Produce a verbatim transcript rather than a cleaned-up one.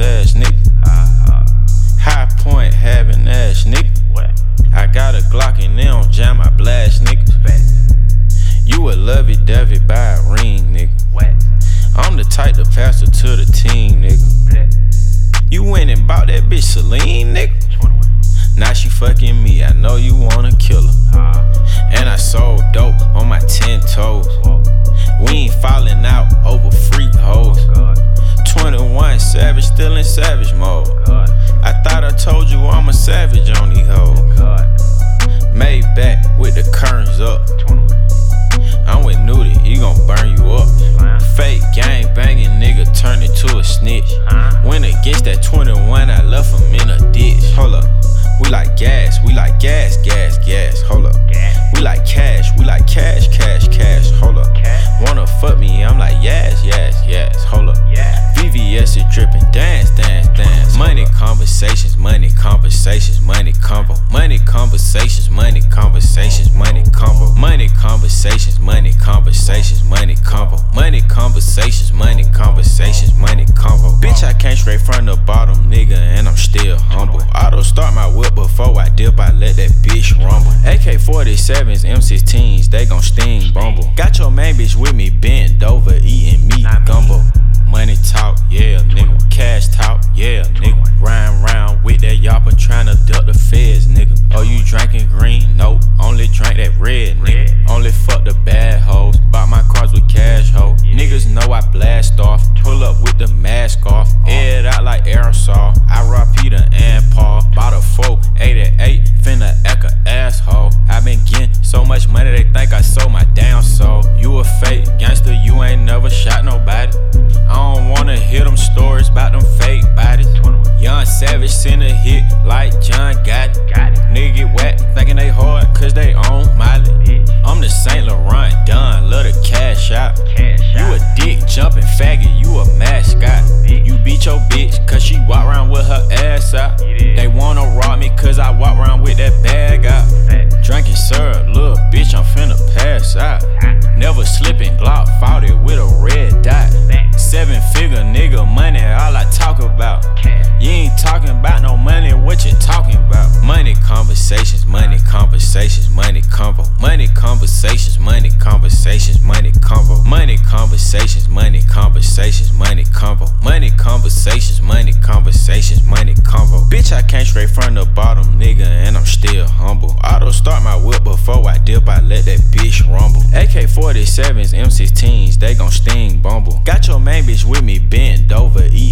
ass nigga. High point having ass nigga. I got a Glock and they don't jam my blast nigga. You a lovey-dovey by a ring nigga. I'm the type to pass her to the team nigga. You went and bought that bitch Celine nigga. Now she fucking me, I know you wanna kill her. And I sold dope on my ten toes. We ain't falling out over freak hoes. twenty-one savage, still in savage mode. I thought I told you I'm a savage on these hoes. Made back with the curtains up. I'm with Nudie, he gon' burn you up. Fake gang banging nigga turned into a snitch. Went against that twenty-one, I left him in a ditch. Hold up, we like gas, we like gas, gas, gas. Hold up, we like cash, we like cash, cash, cash. Hold up, wanna fuck me, I'm like yes, yes, yes. Hold up, V V S is dripping, dance, dance, dance. Money conversations, money conversations, money convo. Money conversations, money conversations, money convo. Money conversations, money conversations, money convo. Money conversations, money conversations, money convo. Bitch, I came straight from the bottom, nigga, and I'm still humble. Auto start my whip before I dip, I let that bitch rumble. A K forty-sevens, M sixteens, they gon' sting bumble. Got your main bitch with me, bent over, eating meat gumbo. Money talk, yeah, nigga. Cash talk, yeah, nigga. Rhyme round with that yapper, tryna duck the feds, nigga. Oh, you drinking green? Nope, only drink that red, nigga. Only fuck the bad hoes. Bought my cars with cash, ho. Niggas know I blast off. Pull up with the mask off. Air it out like aerosol. I rob Peter and Paul. Bought a four eighty-eight, finna act a asshole. I been getting so much money, they think I sold my damn soul. You a fake gangster, you ain't never shot nobody. I don't wanna hear them stories about them fake bodies. Young Savage send a hit like John Gotti. Nigga get whacked, thinking they hard cause they own Miley. I'm the Saint Laurent Don, love the cash out. You a dick jumping faggot, you a mascot. You beat your bitch cause she walk around with her ass out. They wanna rob me cause I walk around with that bag out. Drinking syrup, little bitch, I'm finna pass out. Never slipping Glock, fought it with a red dot. Seven figure nigga money, all I talk about. You ain't talking about no money, what you talking about? Money conversations, money conversations, money convo. Money conversations, money conversations, money convo. Money conversations, money conversations, money convo. Money conversations, money conversations, money convo. Bitch, I came straight from the bottom, nigga, and I'm still humble. Auto start my whip before I dip, I let that bitch rumble. A K forty-sevens, M sixteens, they gon' sting bumble. Got your main bitch with me, bent over, eat